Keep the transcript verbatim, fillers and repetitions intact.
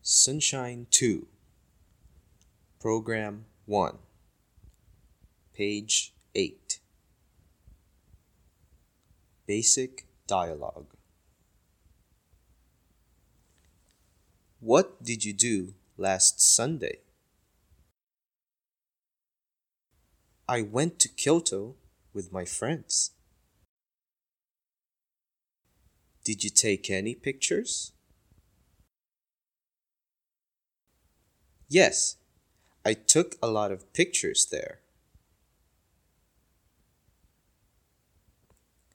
Sunshine two, Program one, Page eight. Basic Dialogue. What did you do last Sunday? I went to Kyoto with my friends. Did you take any pictures? Yes, I took a lot of pictures there.